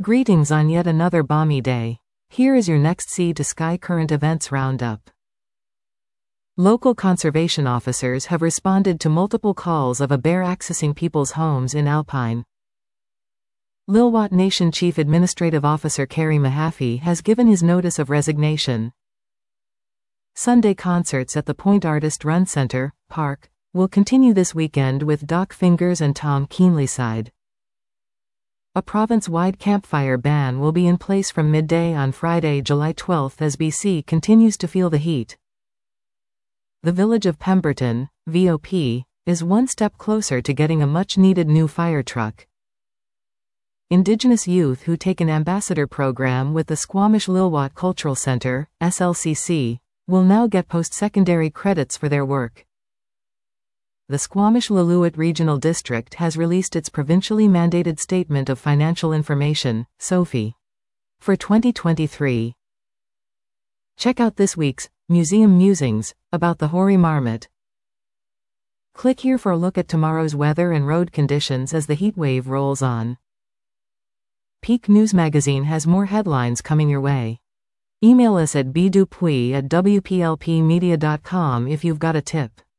Greetings on yet another balmy day. Here is your next Sea to Sky current events roundup. Local conservation officers have responded to multiple calls of a bear accessing people's homes in Alpine. Lil'wat Nation Chief Administrative Officer Kerry Mahaffey has given his notice of resignation. Sunday concerts at the Point Artist Run Center, Park, will continue this weekend with Doc Fingers and Tom Keenlyside. A province-wide campfire ban will be in place from midday on Friday, July 12 as BC continues to feel the heat. The village of Pemberton, VOP, is one step closer to getting a much-needed new fire truck. Indigenous youth who take an ambassador program with the Squamish Lil'wat Cultural Center, SLCC, will now get post-secondary credits for their work. The Squamish-Lillooet Regional District has released its provincially mandated Statement of Financial Information, SOFI, for 2023. Check out this week's Museum Musings about the hoary marmot. Click here for a look at tomorrow's weather and road conditions as the heatwave rolls on. Peak News Magazine has more headlines coming your way. Email us at bdupuy@wplpmedia.com if you've got a tip.